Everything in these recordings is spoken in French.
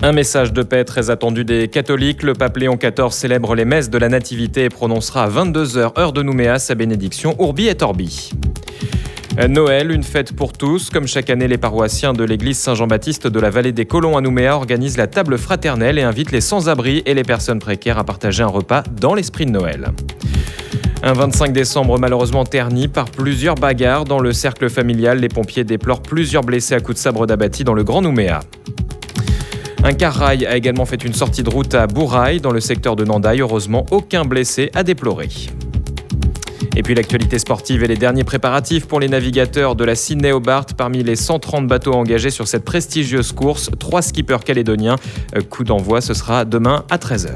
Un message de paix très attendu des catholiques. Le pape Léon XIV célèbre les messes de la Nativité et prononcera à 22h heure de Nouméa sa bénédiction Urbi et Orbi. Noël, une fête pour tous. Comme chaque année, les paroissiens de l'église Saint-Jean-Baptiste de la vallée des Colons à Nouméa organisent la table fraternelle et invitent les sans-abri et les personnes précaires à partager un repas dans l'esprit de Noël. Un 25 décembre malheureusement terni par plusieurs bagarres dans le cercle familial. Les pompiers déplorent plusieurs blessés à coups de sabre d'abattis dans le Grand Nouméa. Un car rail a également fait une sortie de route à Bourail, dans le secteur de Nandaï. Heureusement, aucun blessé à déplorer. Et puis l'actualité sportive et les derniers préparatifs pour les navigateurs de la Sydney Hobart. Parmi les 130 bateaux engagés sur cette prestigieuse course, 3 skippers calédoniens. Coup d'envoi, ce sera demain à 13h.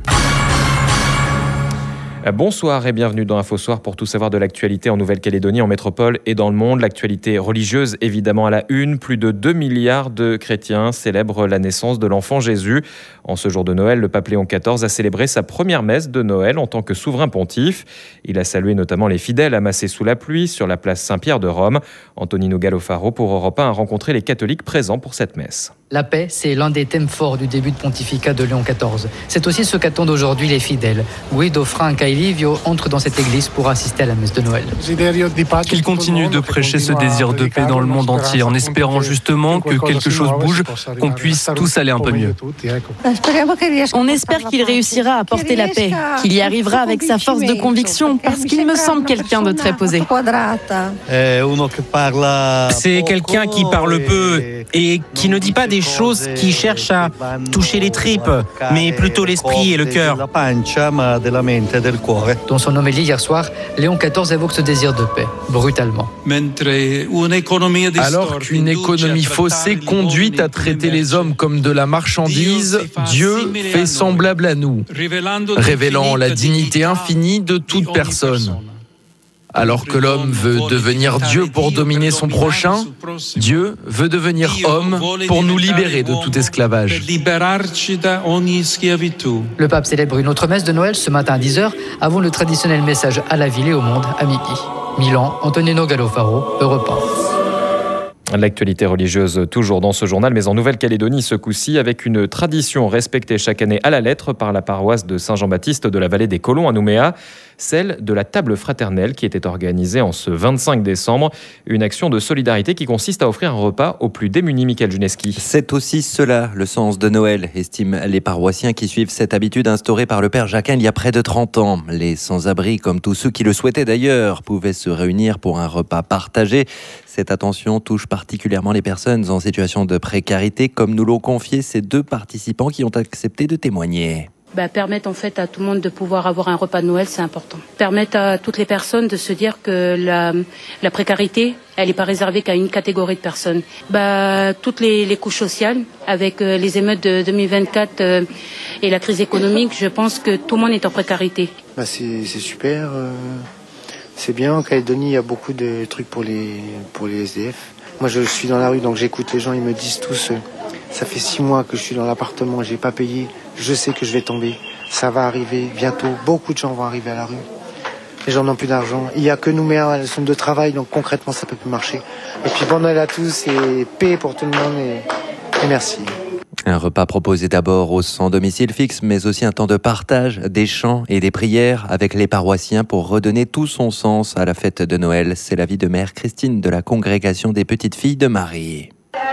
Bonsoir et bienvenue dans InfoSoir pour tout savoir de l'actualité en Nouvelle-Calédonie, en métropole et dans le monde. L'actualité religieuse évidemment à la une. Plus de 2 milliards de chrétiens célèbrent la naissance de l'enfant Jésus. En ce jour de Noël, le pape Léon XIV a célébré sa première messe de Noël en tant que souverain pontife. Il a salué notamment les fidèles amassés sous la pluie sur la place Saint-Pierre de Rome. Antonino Galofaro pour Europe 1 a rencontré les catholiques présents pour cette messe. La paix, c'est l'un des thèmes forts du début de pontificat de Léon XIV. C'est aussi ce qu'attendent aujourd'hui les fidèles. Guido Franca et Livio entrent dans cette église pour assister à la messe de Noël. Qu'il continue de prêcher ce désir de paix dans le monde entier, en espérant justement que quelque chose bouge, qu'on puisse tous aller un peu mieux. On espère qu'il réussira à porter la paix, qu'il y arrivera avec sa force de conviction, parce qu'il me semble quelqu'un de très posé. C'est quelqu'un qui parle peu et qui ne dit pas des choses qui cherchent à toucher les tripes, mais plutôt l'esprit et le cœur. Dans son homélie hier soir, Léon XIV évoque ce désir de paix, brutalement. Alors qu'une économie faussée conduit à traiter les hommes comme de la marchandise, Dieu fait semblable à nous, révélant la dignité infinie de toute personne. Alors que l'homme veut devenir Dieu pour dominer son prochain, Dieu veut devenir homme pour nous libérer de tout esclavage. Le pape célèbre une autre messe de Noël ce matin à 10h, avant le traditionnel message à la ville et au monde à midi. Milan, Antonino Galofaro, Europe 1. L'actualité religieuse toujours dans ce journal, mais en Nouvelle-Calédonie ce coup-ci avec une tradition respectée chaque année à la lettre par la paroisse de Saint-Jean-Baptiste de la vallée des Colons à Nouméa, celle de la table fraternelle qui était organisée en ce 25 décembre. Une action de solidarité qui consiste à offrir un repas aux plus démunis. Michael Juneski. C'est aussi cela le sens de Noël, estiment les paroissiens qui suivent cette habitude instaurée par le père Jacquin il y a près de 30 ans. Les sans-abri, comme tous ceux qui le souhaitaient d'ailleurs, pouvaient se réunir pour un repas partagé. Cette attention touche particulièrement les personnes en situation de précarité, comme nous l'ont confié ces 2 participants qui ont accepté de témoigner. Permettre en fait à tout le monde de pouvoir avoir un repas de Noël, c'est important. Permettre à toutes les personnes de se dire que la précarité, elle n'est pas réservée qu'à une catégorie de personnes. Toutes les couches sociales, avec les émeutes de 2024 et la crise économique, je pense que tout le monde est en précarité. C'est super. C'est bien, en Calédonie, il y a beaucoup de trucs pour les SDF. Moi, je suis dans la rue, donc j'écoute les gens, ils me disent tous, ça fait 6 mois que je suis dans l'appartement, j'ai pas payé, je sais que je vais tomber, ça va arriver bientôt, beaucoup de gens vont arriver à la rue. Les gens n'ont plus d'argent, il n'y a que Nouméa à la zone de travail, donc concrètement, ça peut plus marcher. Et puis bon Noël à tous, et paix pour tout le monde, et merci. Un repas proposé d'abord aux sans domicile fixe, mais aussi un temps de partage, des chants et des prières avec les paroissiens pour redonner tout son sens à la fête de Noël. C'est l'avis de Mère Christine de la Congrégation des Petites Filles de Marie.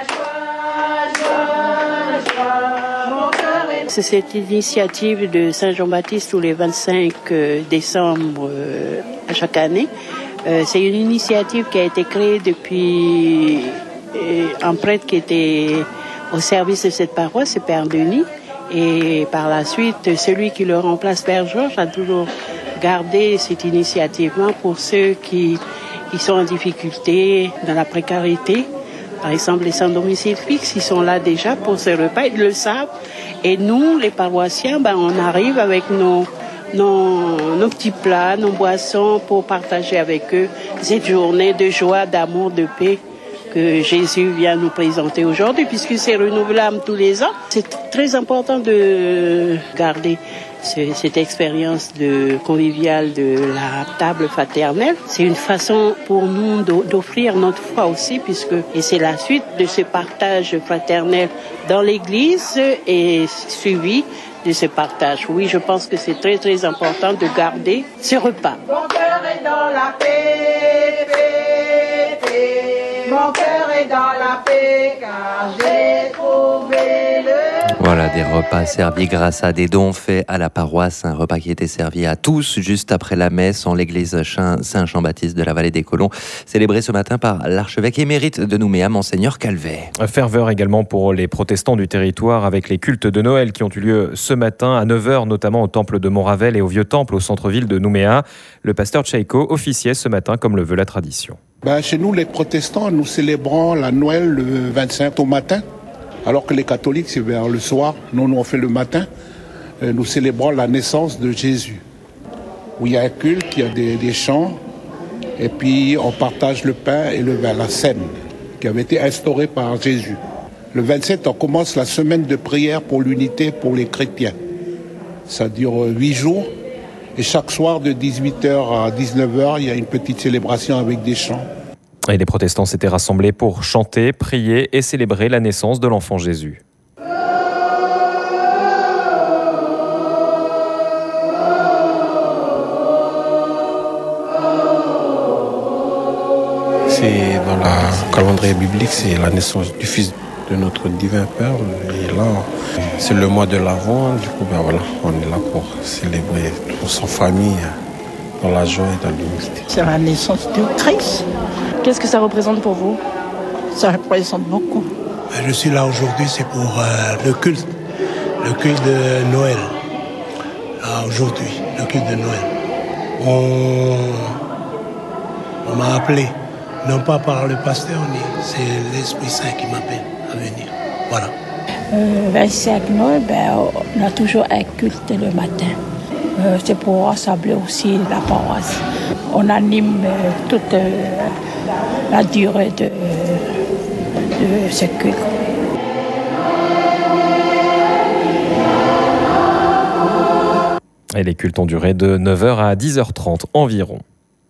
C'est cette initiative de Saint-Jean-Baptiste tous les 25 décembre à chaque année. C'est une initiative qui a été créée depuis un prêtre qui était au service de cette paroisse, c'est Père Denis. Et par la suite, celui qui le remplace, Père Georges, a toujours gardé cette initiative pour ceux qui sont en difficulté, dans la précarité. Par exemple, les sans domicile fixe, ils sont là déjà pour ce repas, ils le savent. Et nous, les paroissiens, on arrive avec nos petits plats, nos boissons pour partager avec eux cette journée de joie, d'amour, de paix que Jésus vient nous présenter aujourd'hui, puisque c'est renouvelable tous les ans. C'est très important de garder cette expérience conviviale de la table fraternelle. C'est une façon pour nous d'offrir notre foi aussi, et c'est la suite de ce partage fraternel dans l'église et suivi de ce partage. Oui, je pense que c'est très très important de garder ce repas. Mon cœur est dans la paix, paix, paix. Mon cœur est dans la paix car j'ai trouvé le... Voilà, des repas servis grâce à des dons faits à la paroisse. Un repas qui était servi à tous juste après la messe en l'église Saint-Jean-Baptiste de la Vallée des Colons, célébré ce matin par l'archevêque émérite de Nouméa, Monseigneur Calvet. Ferveur également pour les protestants du territoire avec les cultes de Noël qui ont eu lieu ce matin à 9h, notamment au temple de Montravel et au Vieux Temple au centre-ville de Nouméa. Le pasteur Tchaïko officiait ce matin comme le veut la tradition. Chez nous, les protestants, nous célébrons la Noël le 25 au matin, alors que les catholiques, c'est vers le soir. Nous, on fait le matin. Nous célébrons la naissance de Jésus, où il y a un culte, il y a des chants, et puis on partage le pain et le vin, la scène, qui avait été instaurée par Jésus. Le 27, on commence la semaine de prière pour l'unité pour les chrétiens. Ça dure 8 jours. Et chaque soir, de 18h à 19h, il y a une petite célébration avec des chants. Et les protestants s'étaient rassemblés pour chanter, prier et célébrer la naissance de l'enfant Jésus. C'est dans le calendrier biblique, c'est la naissance du Fils de notre divin Père. Et là, c'est le mois de l'Avent. Du coup, on est là pour célébrer tous en famille, dans la joie et dans l'unité. C'est la naissance de Christ. Qu'est-ce que ça représente pour vous ? Ça représente beaucoup. Je suis là aujourd'hui, c'est pour le culte de Noël. Là, aujourd'hui, le culte de Noël. On m'a appelé, non pas par le pasteur, c'est l'Esprit Saint qui m'appelle à venir. Voilà. 25 Noël, on a toujours un culte le matin. C'est pour rassembler aussi la paroisse. On anime toute la durée de ce culte. Et les cultes ont duré de 9h à 10h30 environ.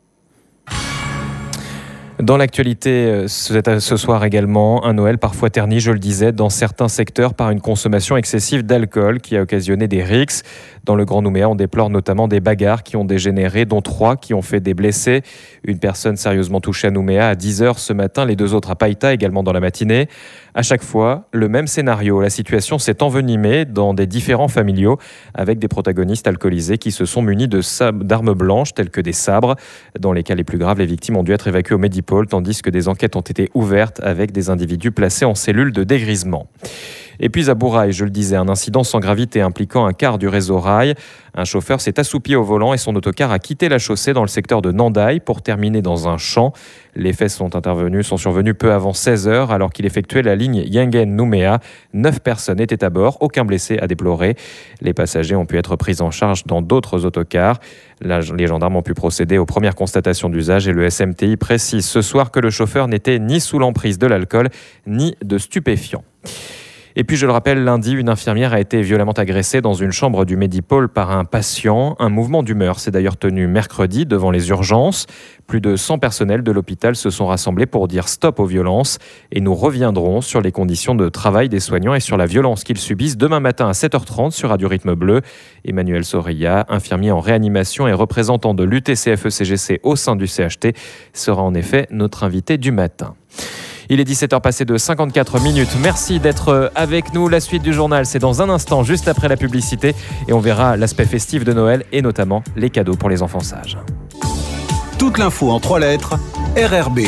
Dans l'actualité, ce soir également, un Noël parfois terni, je le disais, dans certains secteurs par une consommation excessive d'alcool qui a occasionné des rixes. Dans le Grand Nouméa, on déplore notamment des bagarres qui ont dégénéré, dont 3 qui ont fait des blessés. Une personne sérieusement touchée à Nouméa à 10h ce matin, les 2 autres à Païta également dans la matinée. À chaque fois, le même scénario. La situation s'est envenimée dans des différends familiaux avec des protagonistes alcoolisés qui se sont munis d'armes blanches telles que des sabres. Dans les cas les plus graves, les victimes ont dû être évacuées au Medipôle, tandis que des enquêtes ont été ouvertes avec des individus placés en cellule de dégrisement. Et puis à Bourail, je le disais, un incident sans gravité impliquant un car du réseau rail. Un chauffeur s'est assoupi au volant et son autocar a quitté la chaussée dans le secteur de Nandaï pour terminer dans un champ. Les faits sont survenus peu avant 16h alors qu'il effectuait la ligne Yengen-Nouméa. 9 personnes étaient à bord, aucun blessé à déplorer. Les passagers ont pu être pris en charge dans d'autres autocars. Les gendarmes ont pu procéder aux premières constatations d'usage et le SMTI précise ce soir que le chauffeur n'était ni sous l'emprise de l'alcool ni de stupéfiants. Et puis, je le rappelle, lundi, une infirmière a été violemment agressée dans une chambre du Medipôle par un patient. Un mouvement d'humeur s'est d'ailleurs tenu mercredi devant les urgences. Plus de 100 personnels de l'hôpital se sont rassemblés pour dire stop aux violences. Et nous reviendrons sur les conditions de travail des soignants et sur la violence qu'ils subissent demain matin à 7h30 sur Radio Rythme Bleu. Emmanuel Sorilla, infirmier en réanimation et représentant de l'UTCFE-CGC au sein du CHT, sera en effet notre invité du matin. Il est 17h passé de 54 minutes. Merci d'être avec nous. La suite du journal, c'est dans un instant, juste après la publicité. Et on verra l'aspect festif de Noël et notamment les cadeaux pour les enfants sages. Toute l'info en 3 lettres, RRB.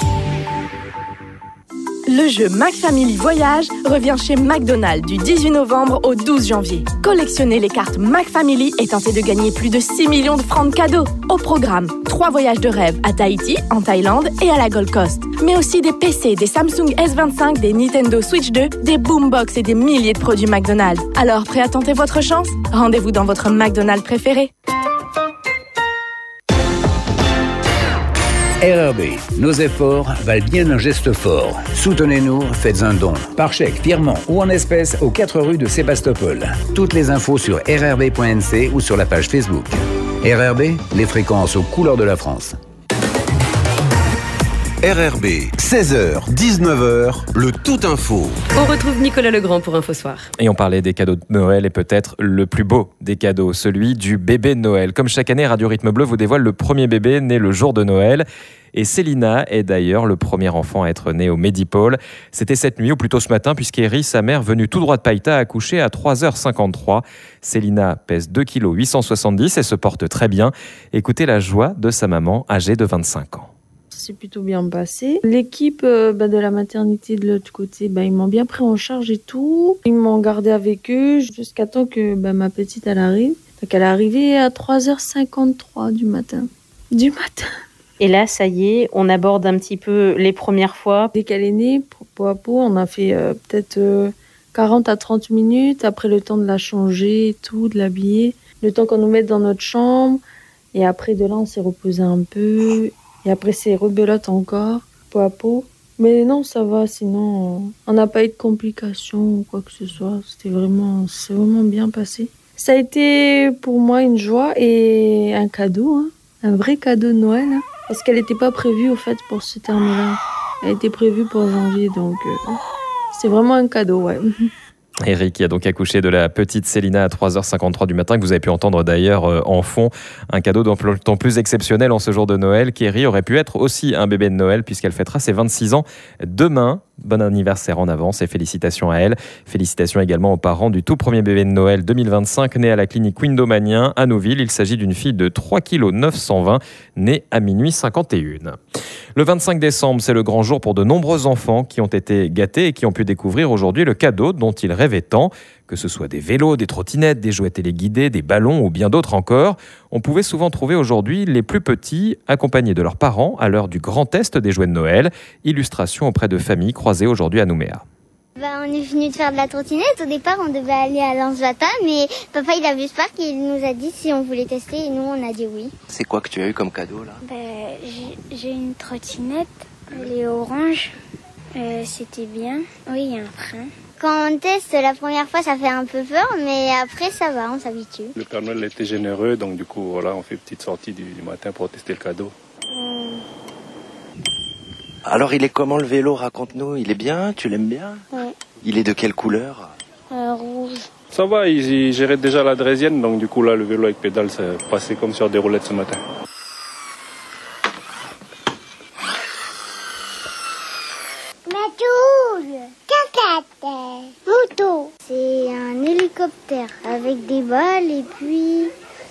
Le jeu MacFamily Voyage revient chez McDonald's du 18 novembre au 12 janvier. Collectionnez les cartes MacFamily et tentez de gagner plus de 6 millions de francs de cadeaux. Au programme, 3 voyages de rêve à Tahiti, en Thaïlande et à la Gold Coast. Mais aussi des PC, des Samsung S25, des Nintendo Switch 2, des Boombox et des milliers de produits McDonald's. Alors, prêt à tenter votre chance ? Rendez-vous dans votre McDonald's préféré. RRB, nos efforts valent bien un geste fort. Soutenez-nous, faites un don, par chèque, virement ou en espèces aux 4 rues de Sébastopol. Toutes les infos sur rrb.nc ou sur la page Facebook. RRB, les fréquences aux couleurs de la France. RRB, 16h, 19h, le Tout Info. On retrouve Nicolas Legrand pour Infosoir. Et on parlait des cadeaux de Noël et peut-être le plus beau des cadeaux, celui du bébé de Noël. Comme chaque année, Radio Rythme Bleu vous dévoile le premier bébé né le jour de Noël. Et Célina est d'ailleurs le premier enfant à être né au Medipôle. C'était cette nuit, ou plutôt ce matin, puisqu'Eri, sa mère, venue tout droit de Païta, a accouché à 3h53. Célina pèse 2,870 kg et se porte très bien. Écoutez la joie de sa maman, âgée de 25 ans. C'est plutôt bien passé. L'équipe de la maternité de l'autre côté, ils m'ont bien pris en charge et tout. Ils m'ont gardé avec eux jusqu'à temps que ma petite elle arrive. Donc elle est arrivée à 3h53 du matin. Et là, ça y est, on aborde un petit peu les premières fois. Dès qu'elle est née, peau à peau, on a fait peut-être 40 à 30 minutes. Après le temps de la changer et tout, de l'habiller. Le temps qu'on nous mette dans notre chambre. Et après de là, on s'est reposé un peu. Et après, c'est rebelote encore, peau à peau. Mais non, ça va, sinon, on n'a pas eu de complications ou quoi que ce soit. C'est vraiment bien passé. Ça a été pour moi une joie et un cadeau, un vrai cadeau de Noël. Parce qu'elle n'était pas prévue, au fait, pour ce terme-là. Elle était prévue pour janvier, donc c'est vraiment un cadeau, ouais. Eric qui a donc accouché de la petite Célina à 3h53 du matin, que vous avez pu entendre d'ailleurs en fond. Un cadeau d'autant plus exceptionnel en ce jour de Noël qu'Eri aurait pu être aussi un bébé de Noël puisqu'elle fêtera ses 26 ans demain. Bon anniversaire en avance et félicitations à elle. Félicitations également aux parents du tout premier bébé de Noël 2025 né à la clinique Windomanien à Nouville. Il s'agit d'une fille de 3,920 kg née à minuit 51. Le 25 décembre, c'est le grand jour pour de nombreux enfants qui ont été gâtés et qui ont pu découvrir aujourd'hui le cadeau dont ils rêvaient tant. Que ce soit des vélos, des trottinettes, des jouets téléguidés, des ballons ou bien d'autres encore, on pouvait souvent trouver aujourd'hui les plus petits accompagnés de leurs parents à l'heure du grand test des jouets de Noël. Illustration auprès de familles croisées aujourd'hui à Nouméa. On est venu de faire de la trottinette. Au départ, on devait aller à Lanzata, mais papa il a vu ce parc et il nous a dit si on voulait tester et nous on a dit oui. C'est quoi que tu as eu comme cadeau là? J'ai une trottinette, elle est orange. C'était bien. Oui, il y a un frein. Quand on teste la première fois, ça fait un peu peur, mais après ça va, on s'habitue. Le Père Noël était généreux, donc du coup voilà, on fait une petite sortie du matin pour tester le cadeau. Alors il est comment le vélo? Raconte-nous, il est bien? Tu l'aimes bien? Ouais. Il est de quelle couleur? Rouge. Ça va, il gérait déjà la draisienne, donc du coup là le vélo avec pédale, ça passait comme sur des roulettes ce matin. Moto. C'est un hélicoptère avec des balles et puis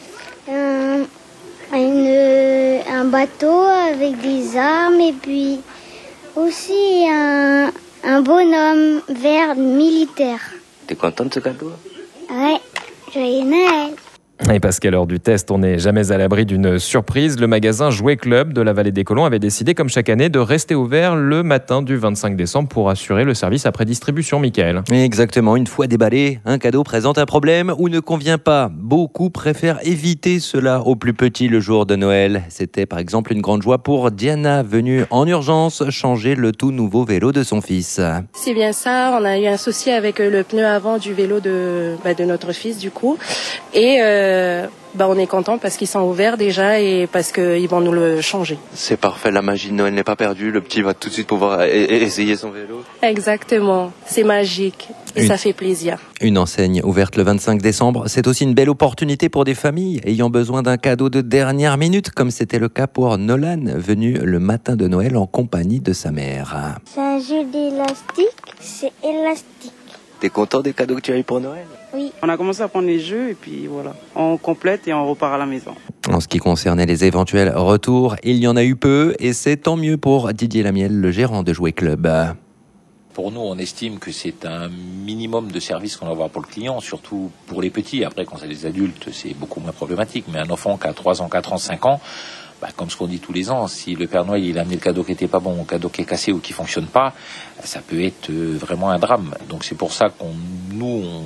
un bateau avec des armes et puis aussi un bonhomme vert militaire. T'es contente de ce cadeau? Ouais, joyeux Noël. Et parce qu'à l'heure du test, on n'est jamais à l'abri d'une surprise, le magasin Jouet Club de la Vallée des Colons avait décidé, comme chaque année, de rester ouvert le matin du 25 décembre pour assurer le service après distribution, Mickaël. Exactement, une fois déballé, un cadeau présente un problème ou ne convient pas. Beaucoup préfèrent éviter cela aux plus petits le jour de Noël. C'était par exemple une grande joie pour Diana, venue en urgence changer le tout nouveau vélo de son fils. C'est bien ça, on a eu un souci avec le pneu avant du vélo de notre fils du coup. Et on est content parce qu'ils sont ouverts déjà et parce qu'ils vont nous le changer. C'est parfait, la magie de Noël n'est pas perdue. Le petit va tout de suite pouvoir essayer son vélo. Exactement, c'est magique et ça fait plaisir. Une enseigne ouverte le 25 décembre, c'est aussi une belle opportunité pour des familles ayant besoin d'un cadeau de dernière minute, comme c'était le cas pour Nolan, venu le matin de Noël en compagnie de sa mère. C'est un jeu d'élastique, c'est élastique. T'es content des cadeaux que tu as eu pour Noël? Oui. On a commencé à prendre les jeux et puis voilà, on complète et on repart à la maison. En ce qui concernait les éventuels retours, il y en a eu peu et c'est tant mieux pour Didier Lamiel, le gérant de Jouet Club. Pour nous, on estime que c'est un minimum de service qu'on va avoir pour le client, surtout pour les petits. Après, quand c'est des adultes, c'est beaucoup moins problématique. Mais un enfant qui a 3 ans, 4 ans, 5 ans, comme ce qu'on dit tous les ans, si le Père Noël il a amené le cadeau qui était pas bon, le cadeau qui est cassé ou qui fonctionne pas, ça peut être vraiment un drame. Donc c'est pour ça qu'on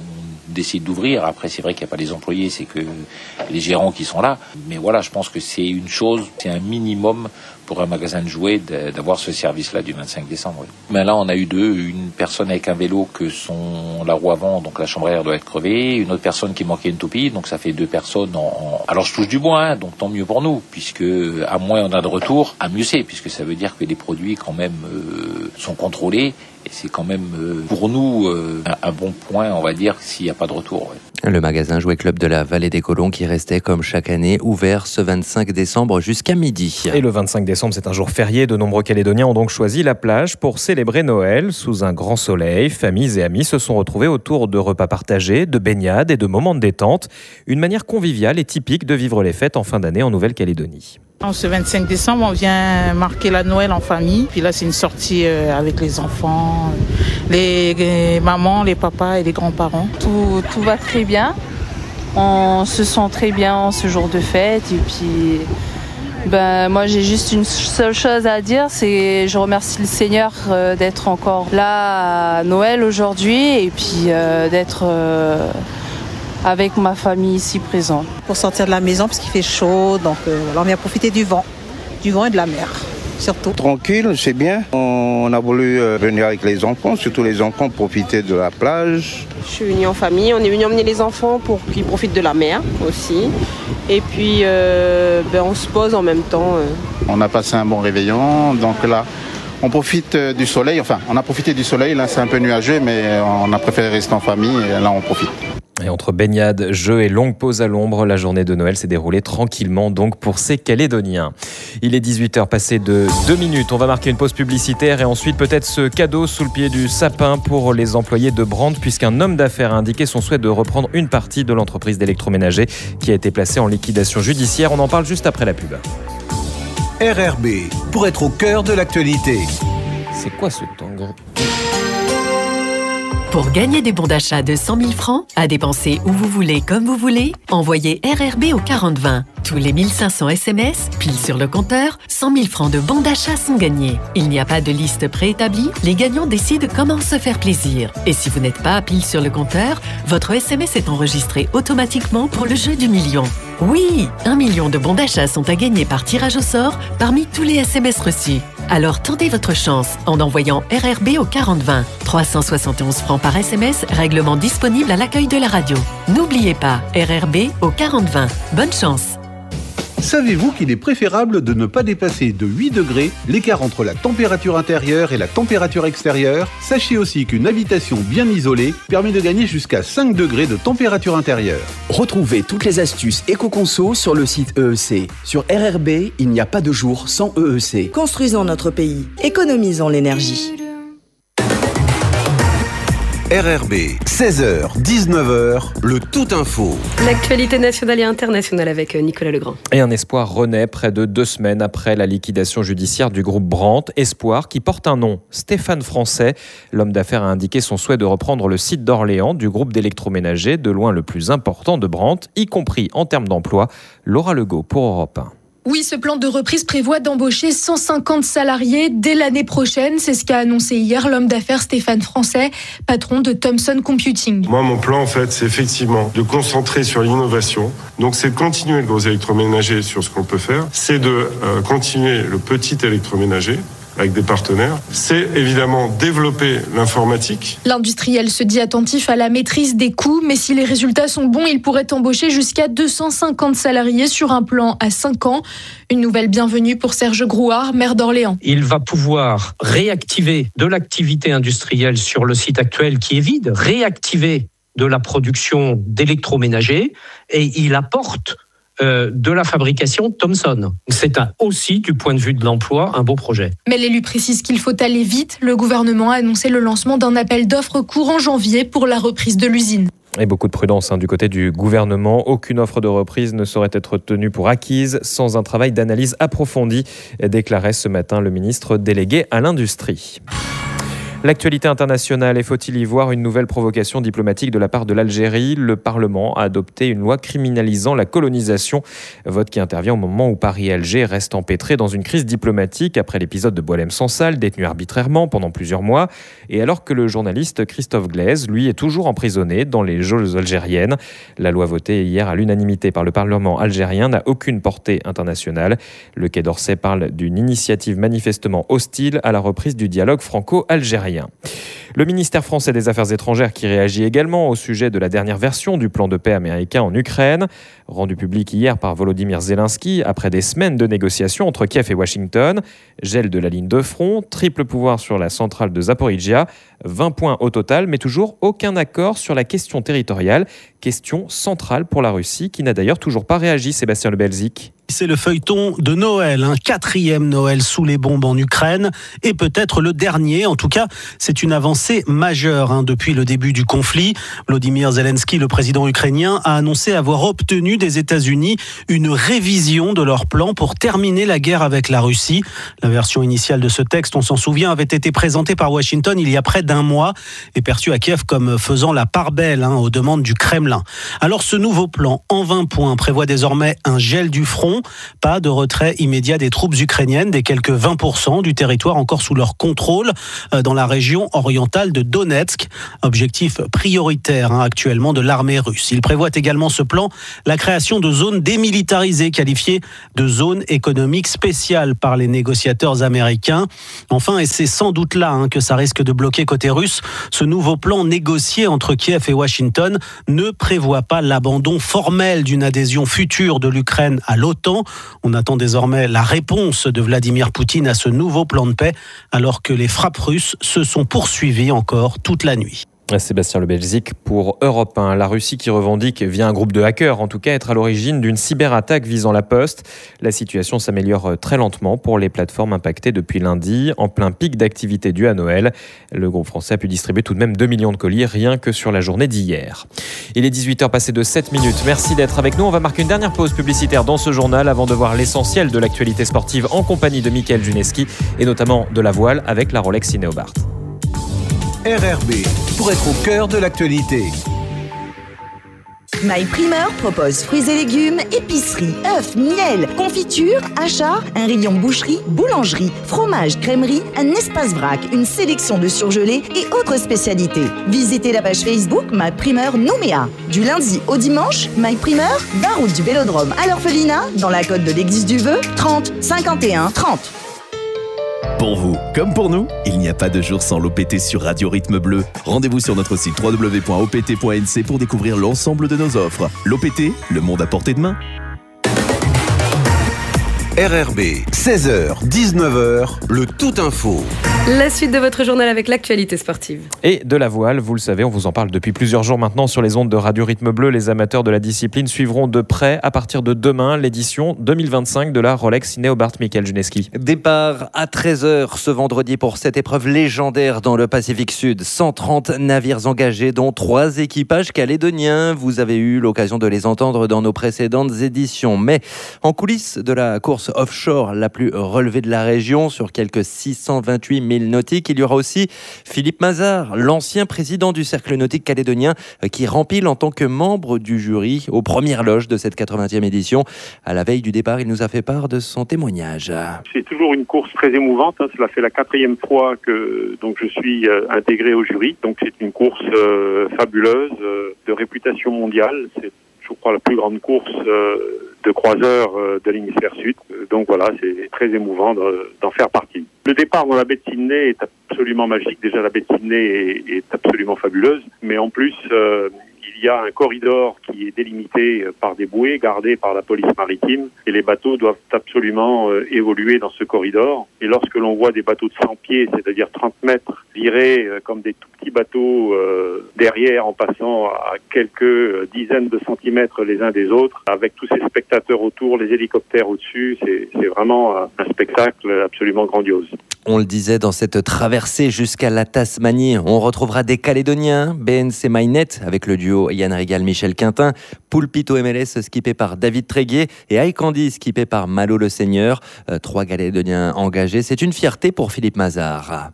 décident d'ouvrir. Après, c'est vrai qu'il n'y a pas les employés, c'est que les gérants qui sont là. Mais voilà, je pense que c'est une chose, c'est un minimum pour un magasin de jouets d'avoir ce service-là du 25 décembre. Oui. Mais là, on a eu une personne avec un vélo que la roue avant, donc la chambre à air doit être crevée, une autre personne qui manquait une toupie, donc ça fait 2 personnes Alors je touche du bois, hein, donc tant mieux pour nous, puisque à moins on a de retour, à mieux c'est, puisque ça veut dire que les produits quand même sont contrôlés, et c'est quand même pour nous un bon point, on va dire, s'il n'y a pas de retour. Ouais. Le magasin Jouet Club de la Vallée des Colons qui restait comme chaque année ouvert ce 25 décembre jusqu'à midi. Et le 25 décembre, c'est un jour férié. De nombreux Calédoniens ont donc choisi la plage pour célébrer Noël. Sous un grand soleil, familles et amis se sont retrouvés autour de repas partagés, de baignades et de moments de détente. Une manière conviviale et typique de vivre les fêtes en fin d'année en Nouvelle-Calédonie. Ce 25 décembre, on vient marquer la Noël en famille. Puis là, c'est une sortie avec les enfants, les mamans, les papas et les grands-parents. Tout va très bien. On se sent très bien en ce jour de fête. Et puis, moi, j'ai juste une seule chose à dire, c'est je remercie le Seigneur d'être encore là à Noël aujourd'hui et puis d'être avec ma famille ici présente. Pour sortir de la maison parce qu'il fait chaud, donc on vient profiter du vent et de la mer. Surtout. Tranquille, c'est bien. On a voulu venir avec les enfants, surtout les enfants, profiter de la plage. Je suis venue en famille, on est venu emmener les enfants pour qu'ils profitent de la mer aussi. Et puis on se pose en même temps. On a passé un bon réveillon, donc là on profite du soleil, on a profité du soleil, là c'est un peu nuageux, mais on a préféré rester en famille et là on profite. Et entre baignades, jeux et longues pauses à l'ombre, la journée de Noël s'est déroulée tranquillement donc pour ces Calédoniens. Il est 18h passé de 2 minutes. On va marquer une pause publicitaire et ensuite peut-être ce cadeau sous le pied du sapin pour les employés de Brandt puisqu'un homme d'affaires a indiqué son souhait de reprendre une partie de l'entreprise d'électroménager qui a été placée en liquidation judiciaire. On en parle juste après la pub. RRB, pour être au cœur de l'actualité. C'est quoi ce tango ? Pour gagner des bons d'achat de 100 000 francs, à dépenser où vous voulez, comme vous voulez, envoyez RRB au 4020. Tous les 1500 SMS, pile sur le compteur, 100 000 francs de bons d'achat sont gagnés. Il n'y a pas de liste préétablie, les gagnants décident comment se faire plaisir. Et si vous n'êtes pas pile sur le compteur, votre SMS est enregistré automatiquement pour le jeu du million. Oui, 1 million de bons d'achat sont à gagner par tirage au sort parmi tous les SMS reçus. Alors tentez votre chance en envoyant RRB au 4020. 371 francs par SMS, règlement disponible à l'accueil de la radio. N'oubliez pas, RRB au 4020. Bonne chance! Savez-vous qu'il est préférable de ne pas dépasser de 8 degrés l'écart entre la température intérieure et la température extérieure? Sachez aussi qu'une habitation bien isolée permet de gagner jusqu'à 5 degrés de température intérieure. Retrouvez toutes les astuces éco-conso sur le site EEC. Sur RRB, il n'y a pas de jour sans EEC. Construisons notre pays. Économisons l'énergie. RRB, 16h, 19h, le tout info. L'actualité nationale et internationale avec Nicolas Legrand. Et un espoir renaît près de 2 semaines après la liquidation judiciaire du groupe Brandt. Espoir qui porte un nom, Stéphane Français. L'homme d'affaires a indiqué son souhait de reprendre le site d'Orléans du groupe d'électroménager, de loin le plus important de Brandt, y compris en termes d'emploi. Laura Legault pour Europe 1. Oui, ce plan de reprise prévoit d'embaucher 150 salariés dès l'année prochaine. C'est ce qu'a annoncé hier l'homme d'affaires Stéphane Français, patron de Thomson Computing. Moi, mon plan, en fait, c'est effectivement de concentrer sur l'innovation. Donc, c'est de continuer le gros électroménager sur ce qu'on peut faire. C'est de continuer le petit électroménager avec des partenaires. C'est évidemment développer l'informatique. L'industriel se dit attentif à la maîtrise des coûts, mais si les résultats sont bons, il pourrait embaucher jusqu'à 250 salariés sur un plan à 5 ans. Une nouvelle bienvenue pour Serge Grouard, maire d'Orléans. Il va pouvoir réactiver de l'activité industrielle sur le site actuel qui est vide, réactiver de la production d'électroménagers et il apporte de la fabrication Thomson. C'est aussi, du point de vue de l'emploi, un beau projet. Mais l'élu précise qu'il faut aller vite. Le gouvernement a annoncé le lancement d'un appel d'offres courant janvier pour la reprise de l'usine. Et beaucoup de prudence du côté du gouvernement. Aucune offre de reprise ne saurait être tenue pour acquise sans un travail d'analyse approfondi, déclarait ce matin le ministre délégué à l'industrie. L'actualité internationale, et faut-il y voir une nouvelle provocation diplomatique de la part de l'Algérie ? Le Parlement a adopté une loi criminalisant la colonisation. Vote qui intervient au moment où Paris et Alger restent empêtrés dans une crise diplomatique après l'épisode de Boualem Sansal, détenu arbitrairement pendant plusieurs mois. Et alors que le journaliste Christophe Glaise, lui, est toujours emprisonné dans les geôles algériennes. La loi votée hier à l'unanimité par le Parlement algérien n'a aucune portée internationale. Le Quai d'Orsay parle d'une initiative manifestement hostile à la reprise du dialogue franco-algérien. Le ministère français des Affaires étrangères qui réagit également au sujet de la dernière version du plan de paix américain en Ukraine, rendu public hier par Volodymyr Zelensky après des semaines de négociations entre Kiev et Washington. Gel de la ligne de front, triple pouvoir sur la centrale de Zaporizhzhia, 20 points au total, mais toujours aucun accord sur la question territoriale, question centrale pour la Russie qui n'a d'ailleurs toujours pas réagi, Sébastien Le Belzic. C'est le feuilleton de Noël, un 4e Noël sous les bombes en Ukraine et peut-être le dernier. En tout cas, c'est une avancée majeure depuis le début du conflit. Volodymyr Zelensky, le président ukrainien, a annoncé avoir obtenu des États-Unis une révision de leur plan pour terminer la guerre avec la Russie. La version initiale de ce texte, on s'en souvient, avait été présentée par Washington il y a près d'un mois et perçue à Kiev comme faisant la part belle aux demandes du Kremlin. Alors ce nouveau plan en 20 points prévoit désormais un gel du front. Pas de retrait immédiat des troupes ukrainiennes des quelques 20% du territoire encore sous leur contrôle dans la région orientale de Donetsk. Objectif prioritaire actuellement de l'armée russe. Il prévoit également ce plan la création de zones démilitarisées qualifiées de zones économiques spéciales par les négociateurs américains. Enfin, et c'est sans doute là que ça risque de bloquer côté russe, ce nouveau plan négocié entre Kiev et Washington ne prévoit pas l'abandon formel d'une adhésion future de l'Ukraine à l'OTAN. On attend désormais la réponse de Vladimir Poutine à ce nouveau plan de paix, alors que les frappes russes se sont poursuivies encore toute la nuit. Sébastien Le Belzic pour Europe 1. La Russie qui revendique, via un groupe de hackers en tout cas, être à l'origine d'une cyberattaque visant la Poste. La situation s'améliore très lentement pour les plateformes impactées depuis lundi, en plein pic d'activité dû à Noël. Le groupe français a pu distribuer tout de même 2 millions de colis rien que sur la journée d'hier. Il est 18h passé de 7 minutes. Merci d'être avec nous. On va marquer une dernière pause publicitaire dans ce journal avant de voir l'essentiel de l'actualité sportive en compagnie de Mickaël Juneski et notamment de la voile avec la Rolex Ineobart. RRB, pour être au cœur de l'actualité. My Primeur propose fruits et légumes, épicerie, œufs, miel, confiture, achats, un rayon boucherie, boulangerie, fromage, crèmerie, un espace vrac, une sélection de surgelés et autres spécialités. Visitez la page Facebook My Primeur Nouméa. Du lundi au dimanche, My Primeur, 20 route du Vélodrome à l'Orphelinat, dans la côte de l'Église du Vœu, 30 51 30. Pour vous, comme pour nous, il n'y a pas de jour sans l'OPT sur Radio Rythme Bleu. Rendez-vous sur notre site www.opt.nc pour découvrir l'ensemble de nos offres. L'OPT, le monde à portée de main. RRB, 16h, 19h, le tout info. La suite de votre journal avec l'actualité sportive. Et de la voile, vous le savez, on vous en parle depuis plusieurs jours maintenant sur les ondes de Radio Rythme Bleu. Les amateurs de la discipline suivront de près, à partir de demain, l'édition 2025 de la Rolex Ineobart. Mickaël Juneski. Départ à 13h ce vendredi pour cette épreuve légendaire dans le Pacifique Sud. 130 navires engagés, dont 3 équipages calédoniens. Vous avez eu l'occasion de les entendre dans nos précédentes éditions. Mais en coulisses de la course offshore la plus relevée de la région, sur quelques 628 000 nautiques, il y aura aussi Philippe Mazard, l'ancien président du Cercle nautique calédonien, qui rempile en tant que membre du jury aux premières loges de cette 80e édition. À la veille du départ, il nous a fait part de son témoignage. C'est toujours une course très émouvante. Cela fait la 4e fois que je suis intégré au jury. Donc c'est une course fabuleuse, de réputation mondiale. C'est, je crois, la plus grande course de croiseurs de l'hémisphère sud. Donc voilà, c'est très émouvant d'en faire partie. Le départ dans la baie de Sydney est absolument magique. Déjà, la baie de Sydney est absolument fabuleuse. Mais en plus, il y a un corridor qui est délimité par des bouées gardées par la police maritime et les bateaux doivent absolument évoluer dans ce corridor. Et lorsque l'on voit des bateaux de 100 pieds, c'est-à-dire 30 mètres, virer comme des tout petits bateaux derrière en passant à quelques dizaines de centimètres les uns des autres, avec tous ces spectateurs autour, les hélicoptères au-dessus, c'est vraiment un spectacle absolument grandiose. On le disait, dans cette traversée jusqu'à la Tasmanie, on retrouvera des Calédoniens, BNC Mainnet avec le duo Yann Régal-Michel Quintin, Pulpito MLS skippé par David Tréguier et Aïkandi skippé par Malo Le Seigneur. 3 Calédoniens engagés, c'est une fierté pour Philippe Mazard. Ce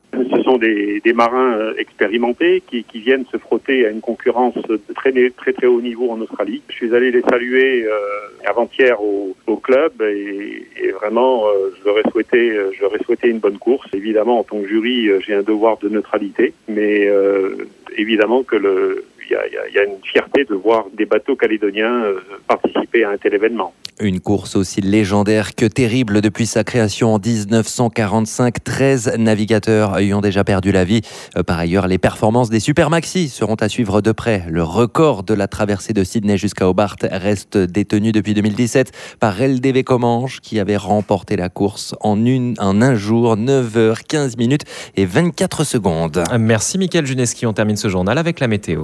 sont des marins expérimentés qui viennent se frotter à une concurrence de très très haut niveau en Australie. Je suis allé les saluer avant-hier au club et vraiment je leur ai souhaité une bonne course. Évidemment, en tant que jury, j'ai un devoir de neutralité, mais évidemment que il y a une fierté de voir des bateaux calédoniens participer à un tel événement. Une course aussi légendaire que terrible depuis sa création en 1945. 13 navigateurs y ont déjà perdu la vie. Par ailleurs, les performances des Super Maxi seront à suivre de près. Le record de la traversée de Sydney jusqu'à Hobart reste détenu depuis 2017 par LDV Commanges qui avait remporté la course en un jour, 9h15 minutes et 24 secondes. Merci Mickaël Juneski. On termine ce journal avec la météo.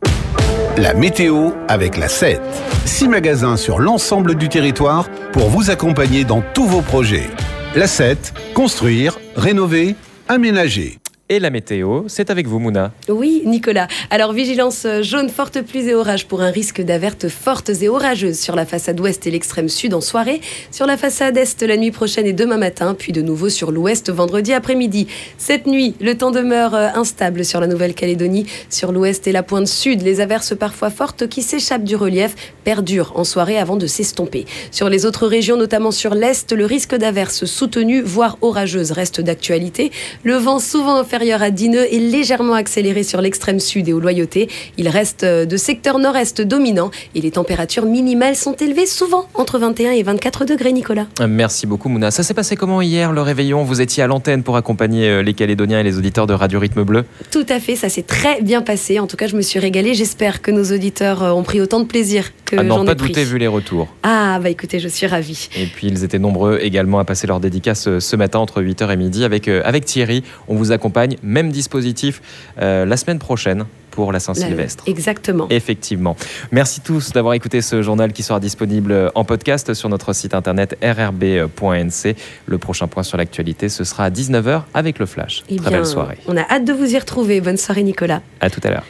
La météo avec la 7. 6 magasins sur l'ensemble du territoire pour vous accompagner dans tous vos projets. La 7, construire, rénover, aménager. Et la météo, c'est avec vous, Mouna. Oui, Nicolas. Alors, vigilance jaune, forte pluie et orage pour un risque d'avertes fortes et orageuses sur la façade ouest et l'extrême sud en soirée. Sur la façade est la nuit prochaine et demain matin, puis de nouveau sur l'ouest vendredi après-midi. Cette nuit, le temps demeure instable sur la Nouvelle-Calédonie. Sur l'ouest et la pointe sud, les averses parfois fortes qui s'échappent du relief perdurent en soirée avant de s'estomper. Sur les autres régions, notamment sur l'est, le risque d'averses soutenues, voire orageuses, reste d'actualité. Le vent souvent inférieur à 10 nœuds est légèrement accéléré sur l'extrême sud et aux Loyautés. Il reste de secteur nord-est dominant et les températures minimales sont élevées souvent entre 21 et 24 degrés, Nicolas. Merci beaucoup, Mouna. Ça s'est passé comment hier, le réveillon? Vous étiez à l'antenne pour accompagner les Calédoniens et les auditeurs de Radio Rythme Bleu? Tout à fait, ça s'est très bien passé. En tout cas, je me suis régalée. J'espère que nos auditeurs ont pris autant de plaisir que j'en ai pris. Non, pas douter vu les retours. Ah, bah écoutez, je suis ravie. Et puis, ils étaient nombreux également à passer leur dédicace ce matin entre 8h et midi avec Thierry. On vous accompagne. Même dispositif la semaine prochaine pour la Saint-Sylvestre. Exactement. Effectivement. Merci tous d'avoir écouté ce journal qui sera disponible en podcast sur notre site internet rrb.nc. Le prochain point sur l'actualité, ce sera à 19h avec le Flash. Très belle soirée. On a hâte de vous y retrouver. Bonne soirée, Nicolas. À tout à l'heure.